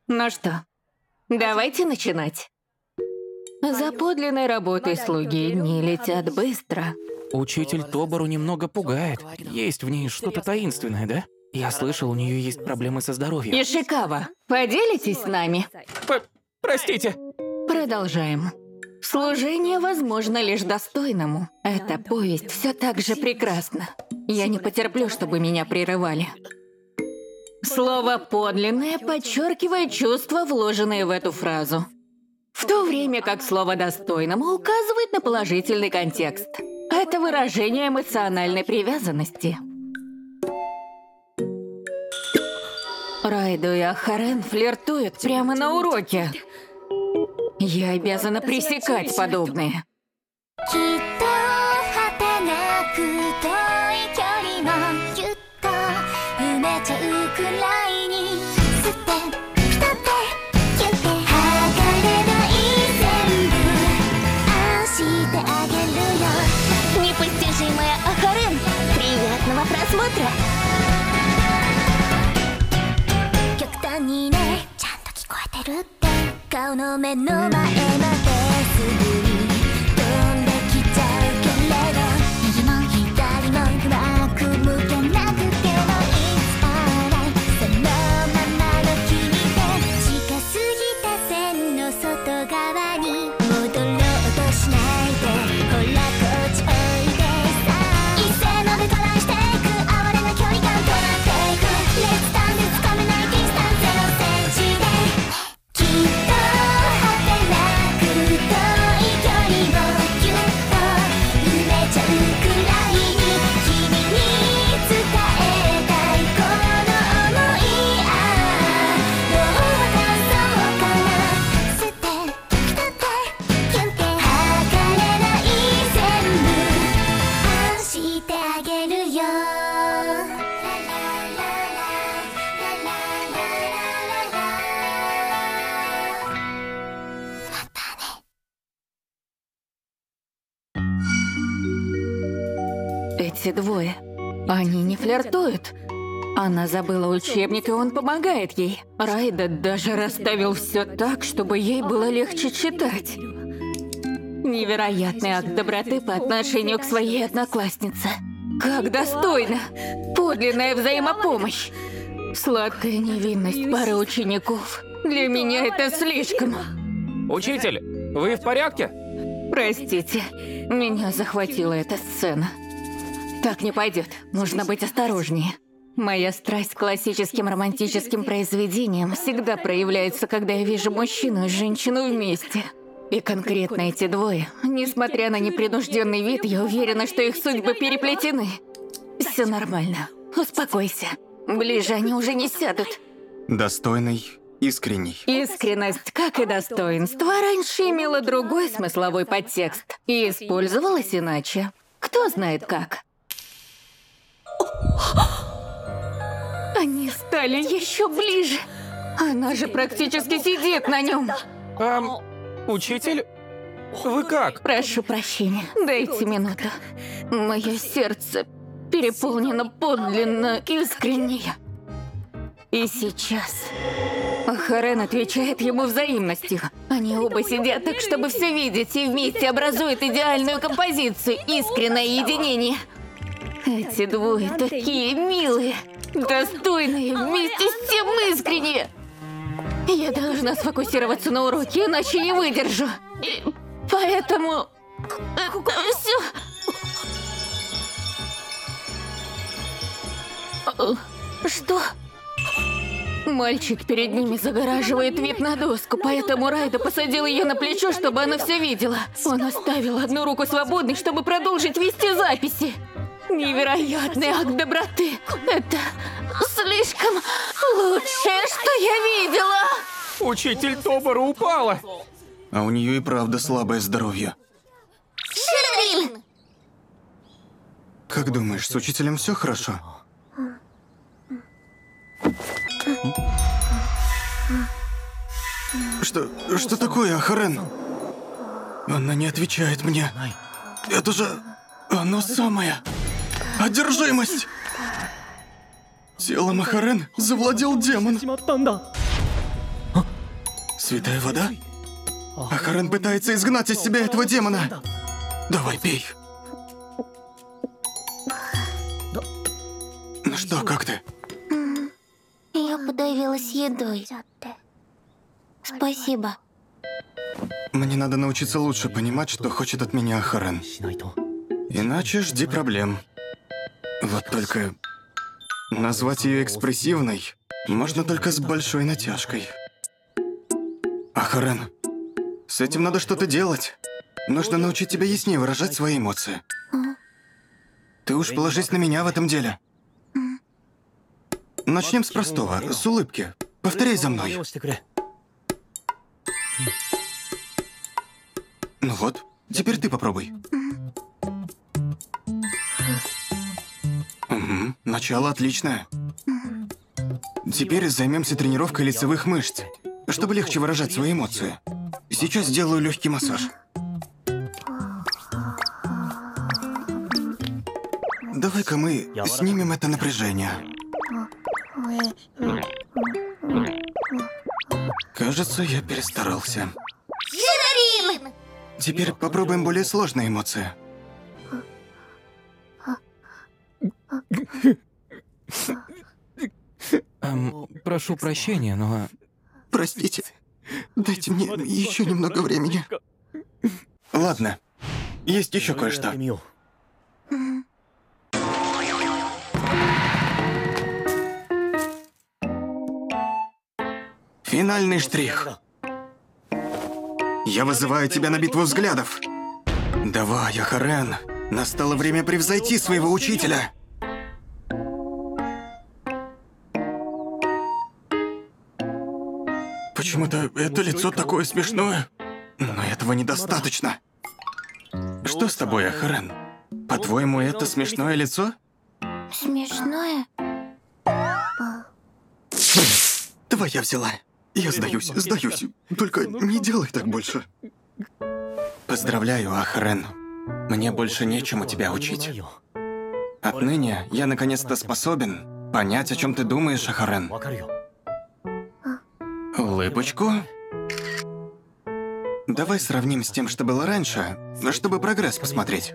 Ну что, давайте начинать. За подлинной работой слуги дни летят быстро. Учитель Тобару немного пугает. Есть в ней что-то таинственное, да? Я слышал, у нее есть проблемы со здоровьем. Ишикава, поделитесь с нами? Простите. Продолжаем. Служение возможно лишь достойному. Эта повесть все так же прекрасна. Я не потерплю, чтобы меня прерывали. Слово «подлинное» подчеркивает чувства, вложенные в эту фразу. В то время как слово «достойному» указывает на положительный контекст. Это выражение эмоциональной привязанности. Райдо и Ахарен флиртуют прямо на уроке. Я обязана пресекать подобное. Непостижимая Ахарен. Приятного просмотра. 極端にね、ちゃんと聞こえてるって顔の目の前まですぐに飛んできちゃうけれど右も左もうまく向けなくてもいつないそのままの君で近すぎた線の外側に戻ろうとしないでほらこっちおいでさ一斉のでトライしていく哀れな距離感となっていく劣短でつかめないディスタンス0センチできっと果てなく遠い距離をぎゅっと埋めちゃうくらいに君に伝えたいこの想いどう渡そうかな捨てきたってキュンって測れない全部愛してあげるよ Эти двое, они не флиртуют. Она забыла учебник, и он помогает ей. Райдо даже расставил все так, чтобы ей было легче читать. Невероятный акт доброты по отношению к своей однокласснице. Как достойно! Подлинная взаимопомощь. Сладкая невинность пары учеников. Для меня это слишком. Учитель, вы в порядке? Простите, меня захватила эта сцена. Так не пойдет, нужно быть осторожнее. Моя страсть к классическим романтическим произведениям всегда проявляется, когда я вижу мужчину и женщину вместе. И конкретно эти двое, несмотря на непринужденный вид, я уверена, что их судьбы переплетены. Все нормально, успокойся. Ближе они уже не сядут. Достойный, искренний. Искренность, как и достоинство, раньше имела другой смысловой подтекст и использовалась иначе. Кто знает как. Они стали еще ближе. Она же практически сидит на нем. Учитель? Вы как? Прошу прощения, дайте минуту. Мое сердце переполнено подлинно искренне. И сейчас Ахарен отвечает ему взаимностью. Они оба сидят так, чтобы все видеть, и вместе образуют идеальную композицию, искреннее единение. Эти двое такие милые, достойные, вместе с тем искренние. Я должна сфокусироваться на уроке, иначе не выдержу. И поэтому... Что? Мальчик перед ними загораживает вид на доску, поэтому Райдо посадил ее на плечо, чтобы она все видела. Он оставил одну руку свободной, чтобы продолжить вести записи. Невероятный акт доброты. Это слишком лучшее, что я видела. Учитель Тобару упала. А у нее и правда слабое здоровье. Шервин! Как думаешь, с учителем все хорошо? Что такое, Ахарен? Она не отвечает мне. Это же оно самое. Одержимость! Телом Ахарен завладел демон. Святая вода? Ахарен пытается изгнать из себя этого демона. Давай, пей. Ну что, как ты? Я подавилась едой. Спасибо. Мне надо научиться лучше понимать, что хочет от меня Ахарен. Иначе жди проблем. Вот только назвать ее экспрессивной можно только с большой натяжкой. Ахарен, с этим надо что-то делать. Нужно научить тебя яснее выражать свои эмоции. Ты уж положись на меня в этом деле. Начнем с простого, с улыбки. Повторяй за мной. Ну вот, теперь ты попробуй. Угу, начало отличное. Теперь займемся тренировкой лицевых мышц, чтобы легче выражать свои эмоции. Сейчас сделаю легкий массаж. Давай-ка мы снимем это напряжение. Кажется, я перестарался. Широрим! Теперь попробуем более сложные эмоции. Прошу прощения, но... Простите, дайте мне еще немного времени. Ладно, есть еще кое-что. Финальный штрих. Я вызываю тебя на битву взглядов. Давай, Ахарен, настало время превзойти своего учителя. Почему-то это лицо такое смешное. Но этого недостаточно. Что с тобой, Ахарен? По-твоему, это смешное лицо? Смешное? Твоя взяла. Я сдаюсь. Только не делай так больше. Поздравляю, Ахарен. Мне больше нечему тебя учить. Отныне я наконец-то способен понять, о чем ты думаешь, Ахарен. Улыбочку. Давай сравним с тем, что было раньше, чтобы прогресс посмотреть.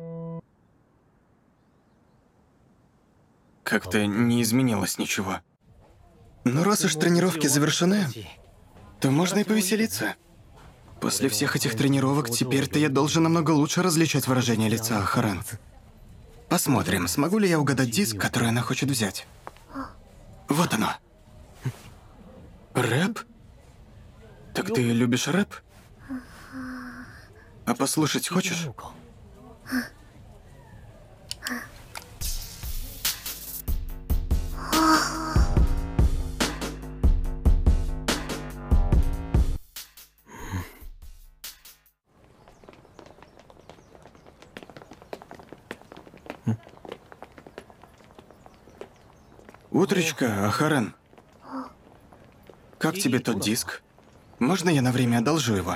Как-то не изменилось ничего. Но раз уж тренировки завершены, то можно и повеселиться. После всех этих тренировок теперь-то я должен намного лучше различать выражение лица Ахарен. Посмотрим, смогу ли я угадать диск, который она хочет взять. Вот оно. Рэп? Так ты любишь рэп? А послушать хочешь? Утречка, Ахарен. Как тебе тот диск? Можно я на время одолжу его?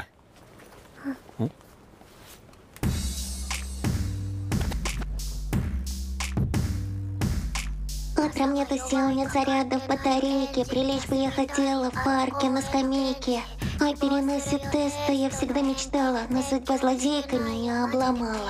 Утром нету сил, нет заряда в батарейке. Прилечь бы я хотела в парке на скамейке. О переносе теста я всегда мечтала, но судьба злодейка меня обломала.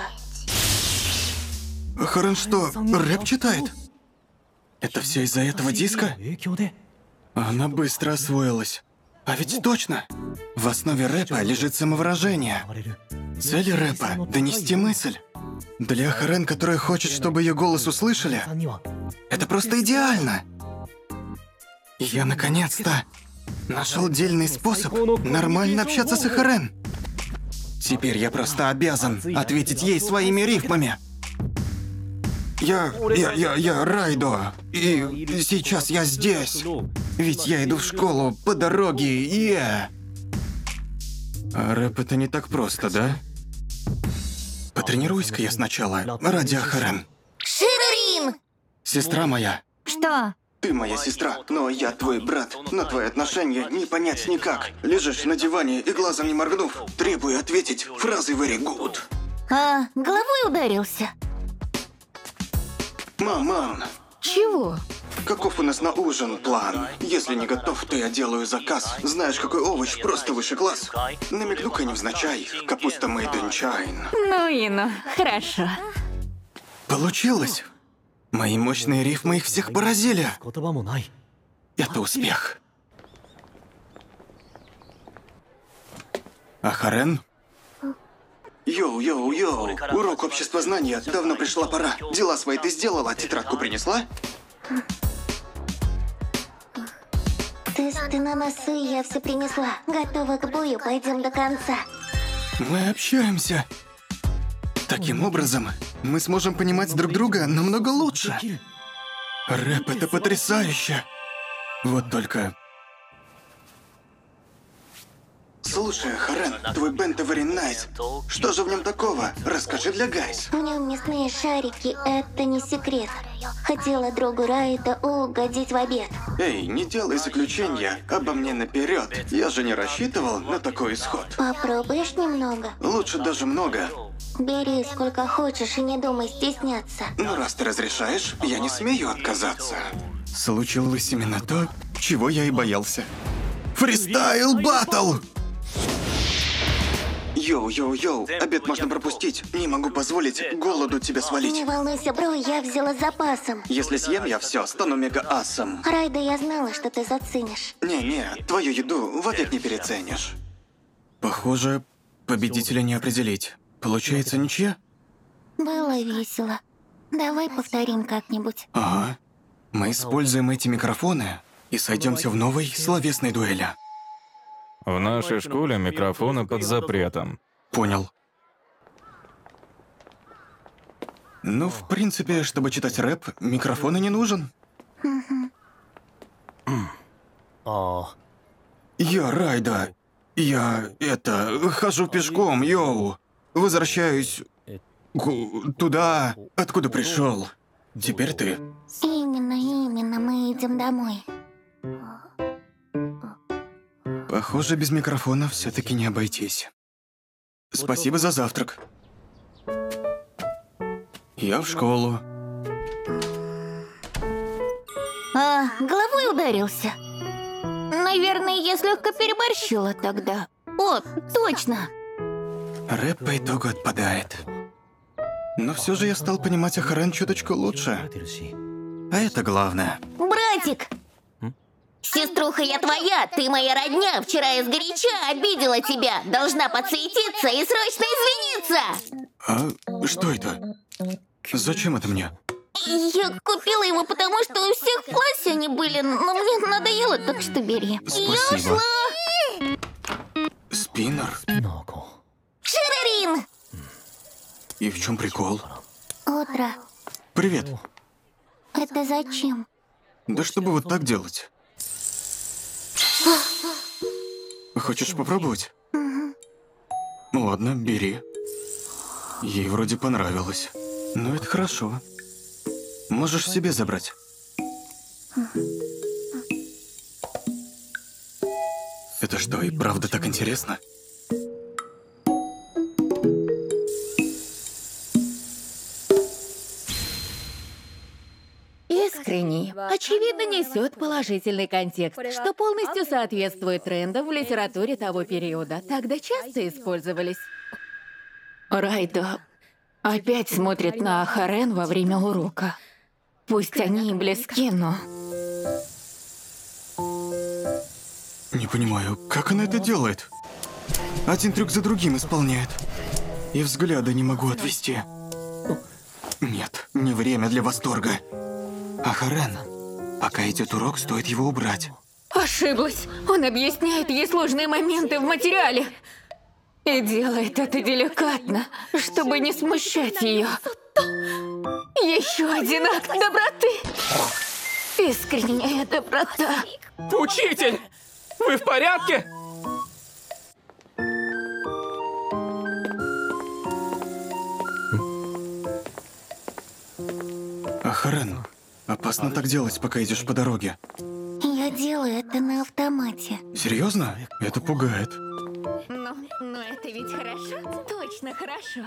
Ахарен что, рэп читает? Это все из-за этого диска? Она быстро освоилась. А ведь точно! В основе рэпа лежит самовыражение. Цель рэпа — донести мысль. Для Ахарен, которая хочет, чтобы ее голос услышали, это просто идеально. Я наконец-то нашел дельный способ нормально общаться с Ахарен. Теперь я просто обязан ответить ей своими рифмами. Я Райдо, и сейчас я здесь. Ведь я иду в школу по дороге, А рэп это не так просто, да? Потренируюсь-ка я сначала, ради Ахарен. Широрим! Сестра моя. Что? Ты моя сестра, но я твой брат. Но твои отношения не понять никак. Лежишь на диване и глазом не моргнув, требую ответить фразой very good. А, головой ударился? Маман. Чего? каков у нас на ужин план? Если не готов, то я делаю заказ. Знаешь, какой овощ просто выше глаз? Намекну-ка невзначай. Капуста made in China. Ну и ну, хорошо. Получилось. Мои мощные рифмы их всех поразили. 言葉もない Это успех. А Харен? Йоу. Урок обществознания. Давно пришла пора. Дела свои ты сделала, тетрадку принесла? Тесты на носы я все принесла. Готова к бою, пойдем до конца. Мы общаемся. Таким образом, мы сможем понимать друг друга намного лучше. Рэп — это потрясающе. Вот только... Слушай, Харен, твой бенд very nice. Что же в нем такого? Расскажи для гайс. В нем мясные шарики, это не секрет. Хотела другу Райда угодить в обед. Эй, не делай заключения обо мне наперед. Я же не рассчитывал на такой исход. Попробуешь немного? Лучше даже много. Бери сколько хочешь и не думай стесняться. Ну, раз ты разрешаешь, я не смею отказаться. Случилось именно то, чего я и боялся. Фристайл баттл! Йоу, обед можно пропустить. Не могу позволить голоду тебя свалить. Не волнуйся, бро, я взяла с запасом. Если съем я все, стану мега-асом. Райда, я знала, что ты заценишь. Не, твою еду вовек не переценишь. Похоже, победителя не определить. Получается ничья? Было весело. Давай повторим как-нибудь. Ага. Мы используем эти микрофоны и сойдемся в новой словесной дуэли. В нашей школе микрофоны под запретом. Понял. Ну, в принципе, чтобы читать рэп, микрофон и не нужен. Я Райда. Я, хожу пешком, йоу. Возвращаюсь туда, откуда пришел. Теперь ты. Именно, мы идем домой. Похоже, без микрофона все-таки не обойтись. Спасибо за завтрак. Я в школу. Головой ударился. Наверное, я слегка переборщила тогда. О, точно. Рэп по итогу отпадает. Но все же я стал понимать Ахарен чуточку лучше. てるし А это главное. Братик! Сеструха, я твоя, ты моя родня. Вчера я сгоряча обидела тебя. Должна подсуетиться и срочно извиниться. А что это? Зачем это мне? Я купила его, потому что у всех в классе они были, но мне надоело, так что бери. Спасибо. Спиннер? の子 Шерерин! И в чем прикол? Утро. Привет. Это зачем? Да чтобы вот так делать. Хочешь попробовать? Ладно, бери. Ей вроде понравилось. Ну, это хорошо. Можешь себе забрать. Это что, и правда так интересно? Искренний, очевидно, несет положительный контекст, что полностью соответствует трендам в литературе того периода. Тогда часто использовались. Райдо опять смотрит на Ахарен во время урока. Пусть они и близки, но... Не понимаю, как она это делает? Один трюк за другим исполняет. И взгляда не могу отвести. Нет, не время для восторга. Ахарен, пока идет урок, стоит его убрать. Ошиблась. Он объясняет ей сложные моменты в материале. И делает это деликатно, чтобы не смущать ее. Еще один акт доброты. Искренняя доброта. Учитель! Вы в порядке? Ахарен, опасно так делать, пока идешь по дороге. Я делаю это на автомате. Серьезно? Это пугает. Ну это ведь хорошо. Точно хорошо.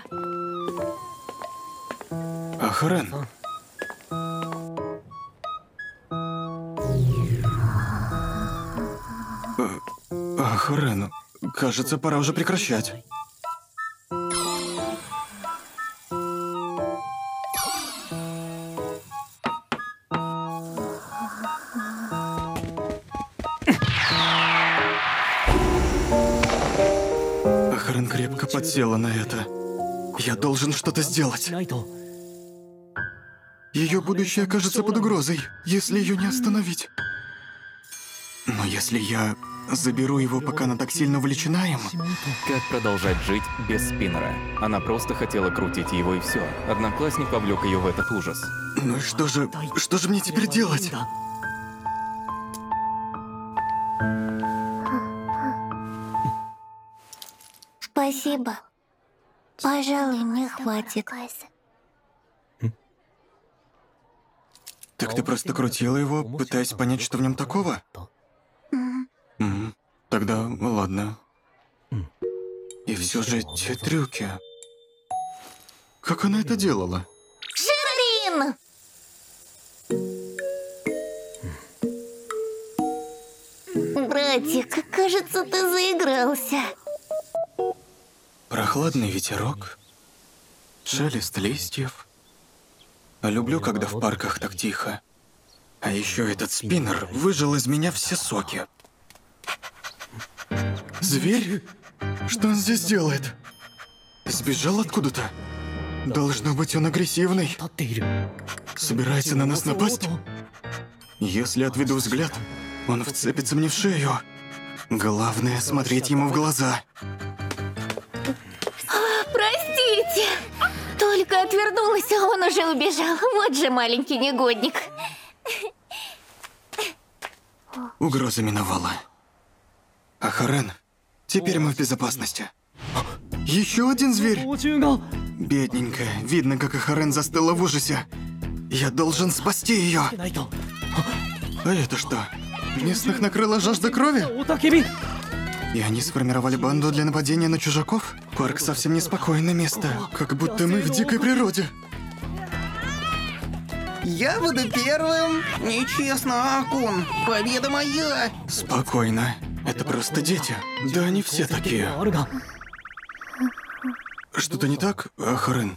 Ахарен. Харен, кажется, пора уже прекращать. Харен крепко подсела на это. Я должен что-то сделать. Ее будущее окажется под угрозой, если ее не остановить. Но если я заберу его, пока она так сильно увлечена им... Как продолжать жить без спиннера? Она просто хотела крутить его и все. Одноклассник повлек ее в этот ужас. Ну и что же мне теперь делать? Спасибо. Пожалуй, мне хватит. Так ты просто крутила его, пытаясь понять, что в нем такого? Тогда ладно. И все же те трюки. Как она это делала? Ширин! Братик, кажется, ты заигрался. Прохладный ветерок, шелест листьев. Люблю, когда в парках так тихо. А еще этот спиннер выжил из меня все соки. Зверь? Что он здесь делает? Сбежал откуда-то? Должно быть, он агрессивный. Собирается на нас напасть? Если отведу взгляд, он вцепится мне в шею. Главное — смотреть ему в глаза. Простите! Только отвернулась, а он уже убежал. Вот же маленький негодник. Угроза миновала. А Харен, теперь мы в безопасности. Еще один зверь? Бедненькая, видно, как Харен застыла в ужасе. Я должен спасти ее. А это что? Местных накрыла жажда крови? И они сформировали банду для нападения на чужаков? Парк совсем неспокойное место, как будто мы в дикой природе. Я буду первым. Нечестно, Акун. Победа моя. Спокойно. Это просто дети. Да они все такие. Что-то не так, Ахарен?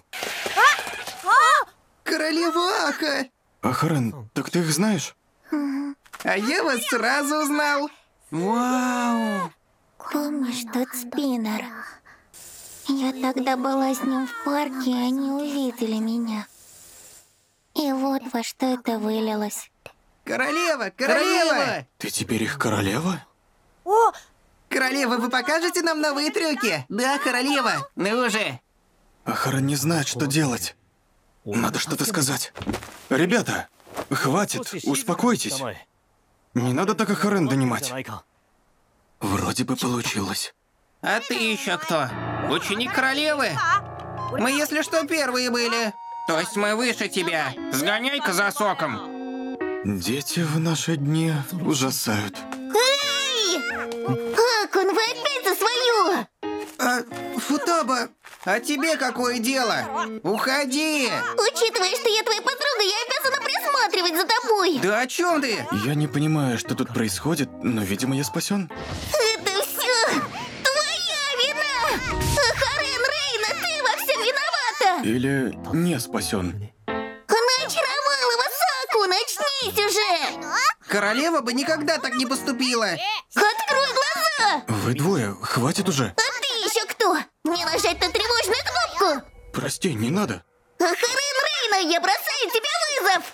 Королева Аха. Ахарен, так ты их знаешь? А я вас сразу узнал. Вау. Помнишь тот спиннер? Я тогда была с ним в парке, и они увидели меня. И вот во что это вылилось. Королева, королева. Ты теперь их королева? Королева, вы покажете нам новые трюки? Да, королева. Ну уже. Ахарен не знает, что делать. Надо что-то сказать. Ребята, хватит, успокойтесь. Не надо так Ахарен донимать. Вроде бы получилось. А ты еще кто? Ученик королевы? Мы, если что, первые были. То есть мы выше тебя. Сгоняй-ка за соком. Дети в наши дни ужасают. Эй! Акун, вы опять за свою! Футаба, а тебе какое дело? Уходи! Учитывая, что я твоя подруга, я обязана присматривать за тобой. Да о чем ты? Я не понимаю, что тут происходит, но, видимо, я спасен. Это все твоя вина! Харен, Рейна, ты во всем виновата! Или не спасен. Она очаровала вас, Акун, очнись уже! Королева бы никогда так не поступила. Открой глаза! Вы двое, хватит уже. А ты еще кто? Мне нажать на тревожную кнопку? Прости, не надо. Харен, Рейна, я бросаю тебе вызов!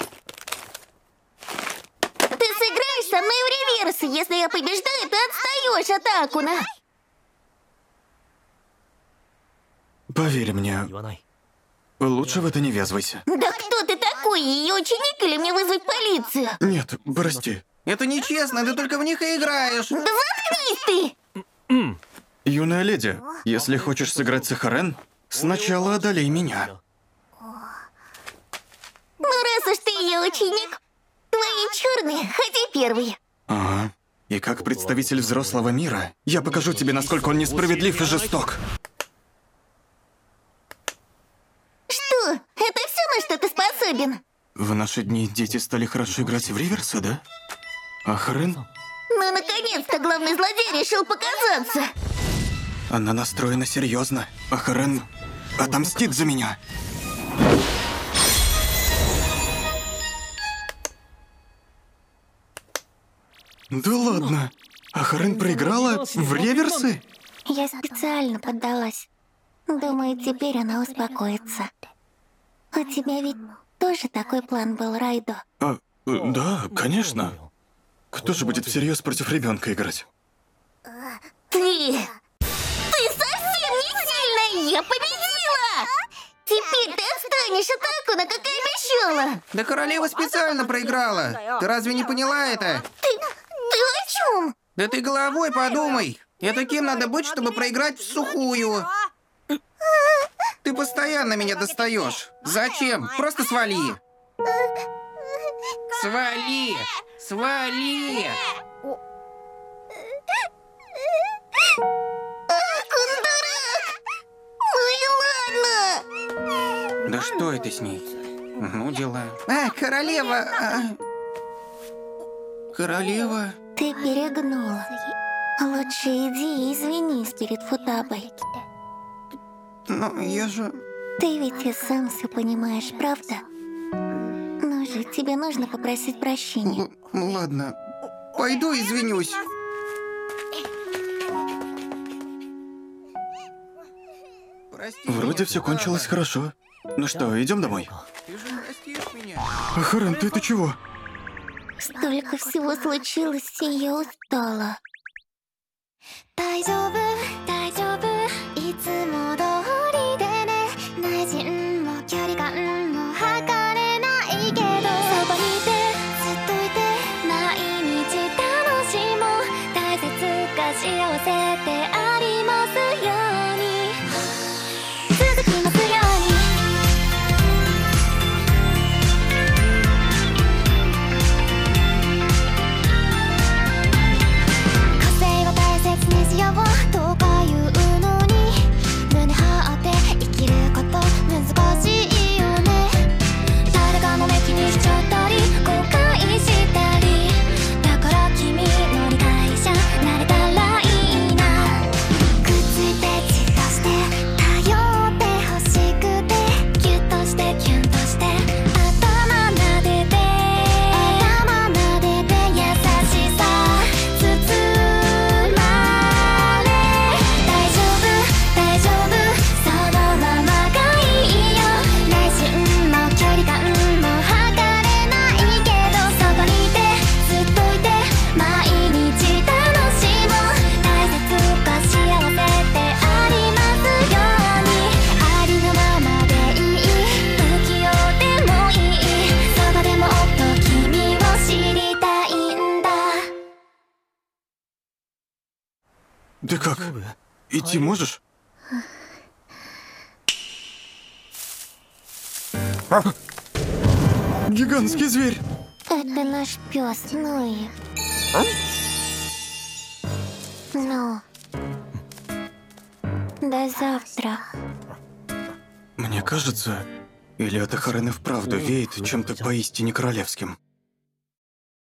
Ты сыграешь со мной в реверс. Если я побеждаю, ты отстаешь от Акуна. Поверь мне, лучше в это не ввязывайся. Да кто ты такой? Ее ученик или мне вызвать полицию? Нет, прости. Это нечестно, ты только в них и играешь. Да заткнись ты! Юная леди, если хочешь сыграть с Ахарен, сначала одолей меня. Ну раз уж ты ее ученик, твои черные, ходи первый. Ага. И как представитель взрослого мира, я покажу тебе, насколько он несправедлив и жесток. Что? Это все, на что ты способен? В наши дни дети стали хорошо играть в реверсы, да? Ахарен? Ну Ну, наконец-то главный злодей решил показаться. Она настроена серьезно. А Харен отомстит за меня. Да ладно. А Харен проиграла в реверсы? Я специально поддалась. Думаю, теперь она успокоится. У тебя ведь тоже такой план был, Райдо? Да, конечно. Кто же будет всерьез против ребенка играть? Ты совсем не сильная! Я победила! Теперь ты отстанешь от Акуна, как и обещала! Да королева специально проиграла. Ты разве не поняла это? Ты о чем? Да ты головой подумай. Это кем надо быть, чтобы проиграть в сухую? Ты постоянно меня достаешь. Зачем? Просто свали. Свали! Свали! Акун дурак! Ну и ладно! Да что это с ней? Ну, дела. Королева! Королева? Ты перегнула. Лучше иди и извинись перед Футабой. Ну, я же... Ты ведь и сам все понимаешь, правда? Ну же, тебе нужно попросить прощения. Ладно. Пойду извинюсь. Прости Вроде меня. все кончилось хорошо. Ну что, идем домой? Ты же простишь меня. А Харен, ты чего? Столько всего случилось, и я устала. 大丈夫大丈夫いつも通りでね内心も距離感も測れないけどそばにいてずっといて毎日楽しもう大切か幸せでありますように続きますように個性は大切にしようとか言うのに胸張って生きること難しいよね誰かの目気にしちゃったり後悔したりだから君の理解者なれたらいいなくっついてじっとして頼ってほしくてギュッとしてキュンとして頭撫でて頭撫でて優しさ包まれ大丈夫大丈夫そのままがいいよ内心も距離感も測れないけどそこにいてずっといて毎日楽しもう大切か幸せでありますようにありのままでいい不器用でもいいそばでもっと君を知りたいんだ Ты как? Идти можешь? Гигантский зверь! Это наш пес, Нуи. Ну, до завтра. Мне кажется, или это Харен и вправду веет чем-то поистине королевским.